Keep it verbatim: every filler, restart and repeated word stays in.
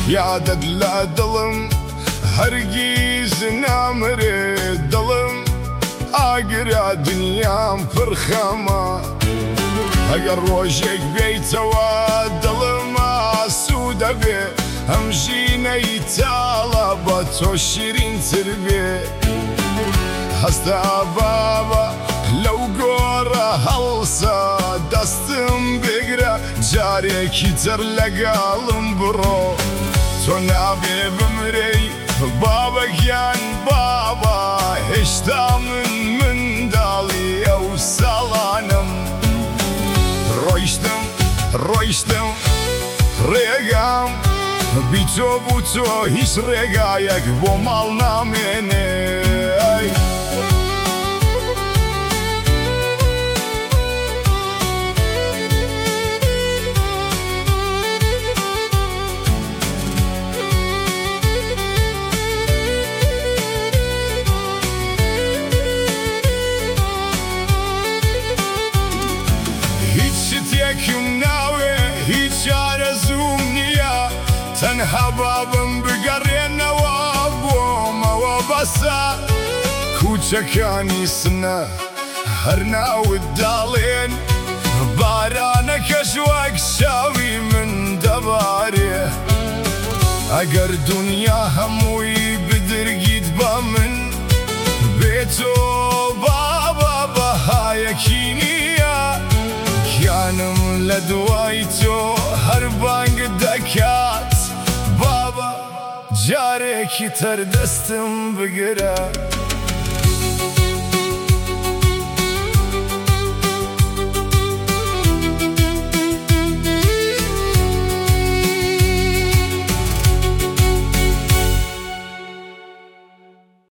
یادت لە دڵم هەرگیز نامرێ دڵم ئاگرا دنیام پڕ خەمە ئەگەر ڕۆژێک بێیتەوە دڵم ئاسوو دەبێ ئەم ژینەی تاڵە بە تۆ شیرینتر بێ هەستا بابە لەو گۆڕە هەڵسە دەستم بگرە جارێکی تر لەگەڵم بڕۆ تۆ نابێ بمرەی بابەگیان بابا هێشتا من منداڵی ئەو ساڵانم ڕۆیشتم ڕۆیشتم ڕێگام بی تۆ بوو تۆ هیچ ڕێگایەک بۆ ماڵ نامێنێ هیچ ناوێ هیچ ئارەزووم نییە تەنها بابم بگەڕێنەوە بۆمەوە بەسە کوچەکانی سنە هەر ناوت داڵێن بارانەکەش وەک شاوی من دەبارێ ئەگەر دونیا هەمووی بدرگیت بە من بێتۆ بابا بەهایەکی نییە گیانم لە دوای تۆ هەر بانگ دەکات بابا جارێکی تر دەستم بگرە